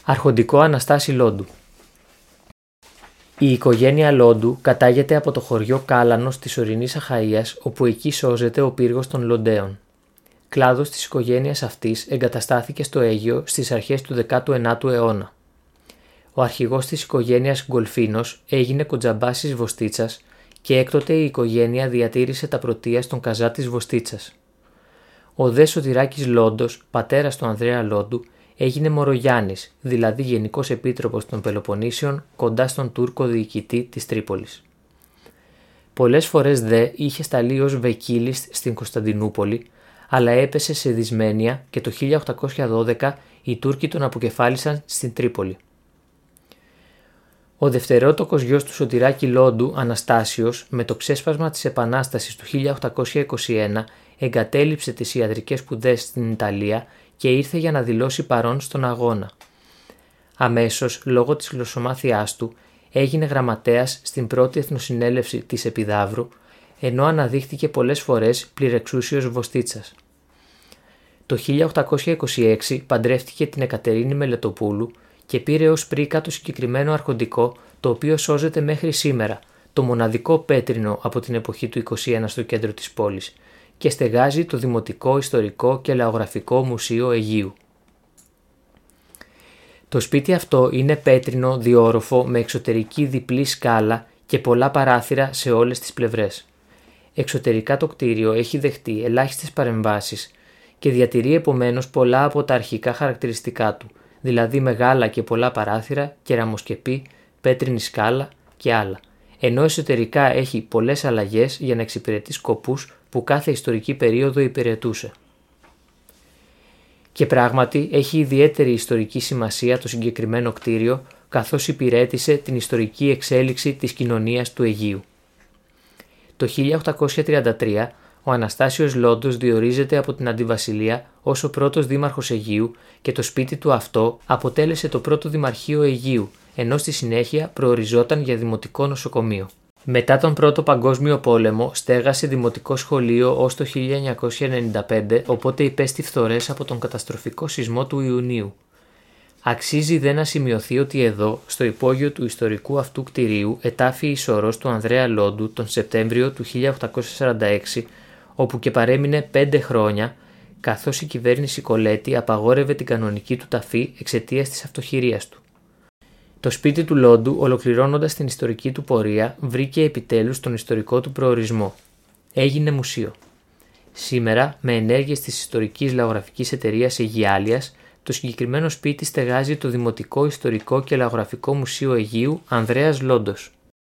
Αρχοντικό Αναστάση Λόντου. Η οικογένεια Λόντου κατάγεται από το χωριό Κάλανος της ορεινής Αχαΐας, όπου εκεί σώζεται ο πύργος των Λοντέων. Κλάδος της οικογένειας αυτής εγκαταστάθηκε στο Αίγυο στις αρχές του 19ου αιώνα. Ο αρχηγός της οικογένειας Γκολφίνος έγινε κοντζαμπάς της Βοστίτσας και έκτοτε η οικογένεια διατήρησε τα πρωτεία στον καζά της Βοστίτσας. Ο δε Σωτηράκης Λόντος, πατέρας του Ανδρέα Λόντου, έγινε Μορογιάννης, δηλαδή Γενικός Επίτροπος των Πελοποννήσιων, κοντά στον Τούρκο διοικητή της Τρίπολης. Πολλές φορές δε είχε σταλεί ως βεκίλης στην Κωνσταντινούπολη, αλλά έπεσε σε δυσμένεια και το 1812 οι Τούρκοι τον αποκεφάλισαν στην Τρίπολη. Ο δευτερότοκος γιος του Σωτηράκη Λόντου, Αναστάσιος, με το ξέσπασμα της Επανάστασης του 1821 εγκατέλειψε τις ιατρικές σπουδές στην Ιταλία και ήρθε για να δηλώσει παρόν στον αγώνα. Αμέσως, λόγω της γλωσσομάθειάς του, έγινε γραμματέας στην πρώτη εθνοσυνέλευση της Επιδαύρου, ενώ αναδείχθηκε πολλές φορές πληρεξούσιος Βοστίτσας. Το 1826 παντρεύτηκε την Εκατερίνη Μελετοπούλου και πήρε ως πρίκα το συγκεκριμένο αρχοντικό, το οποίο σώζεται μέχρι σήμερα, το μοναδικό πέτρινο από την εποχή του 21 στο κέντρο της πόλης, και στεγάζει το Δημοτικό Ιστορικό και Λαογραφικό Μουσείο Αιγείου. Το σπίτι αυτό είναι πέτρινο διόροφο με εξωτερική διπλή σκάλα και πολλά παράθυρα σε όλες τις πλευρές. Εξωτερικά το κτίριο έχει δεχτεί ελάχιστες παρεμβάσεις και διατηρεί επομένως πολλά από τα αρχικά χαρακτηριστικά του, δηλαδή μεγάλα και πολλά παράθυρα, κεραμοσκεπή, πέτρινη σκάλα και άλλα, ενώ εσωτερικά έχει πολλές αλλαγές για να εξυπηρετεί σκοπούς που κάθε ιστορική περίοδο υπηρετούσε. Και πράγματι έχει ιδιαίτερη ιστορική σημασία το συγκεκριμένο κτίριο, καθώς υπηρέτησε την ιστορική εξέλιξη της κοινωνίας του Αιγείου. Το 1833 ο Αναστάσιος Λόντος διορίζεται από την Αντιβασιλεία ως ο πρώτος δήμαρχος Αιγείου και το σπίτι του αυτό αποτέλεσε το πρώτο δημαρχείο Αιγείου, ενώ στη συνέχεια προοριζόταν για δημοτικό νοσοκομείο. Μετά τον Πρώτο Παγκόσμιο Πόλεμο στέγασε δημοτικό σχολείο ως το 1995, οπότε υπέστη φθορές από τον καταστροφικό σεισμό του Ιουνίου. Αξίζει δε να σημειωθεί ότι εδώ, στο υπόγειο του ιστορικού αυτού κτηρίου, ετάφη η σωρός του Ανδρέα Λόντου τον Σεπτέμβριο του 1846, όπου και παρέμεινε 5 χρόνια, καθώς η κυβέρνηση Κολέτη απαγόρευε την κανονική του ταφή εξαιτίας της αυτοχειρίας του. Το σπίτι του Λόντου, ολοκληρώνοντας την ιστορική του πορεία, βρήκε επιτέλους τον ιστορικό του προορισμό. Έγινε μουσείο. Σήμερα, με ενέργειες της Ιστορικής Λαογραφικής Εταιρείας Αιγιάλειας, το συγκεκριμένο σπίτι στεγάζει το Δημοτικό Ιστορικό και Λαογραφικό Μουσείο Αιγείου Ανδρέας Λόντος.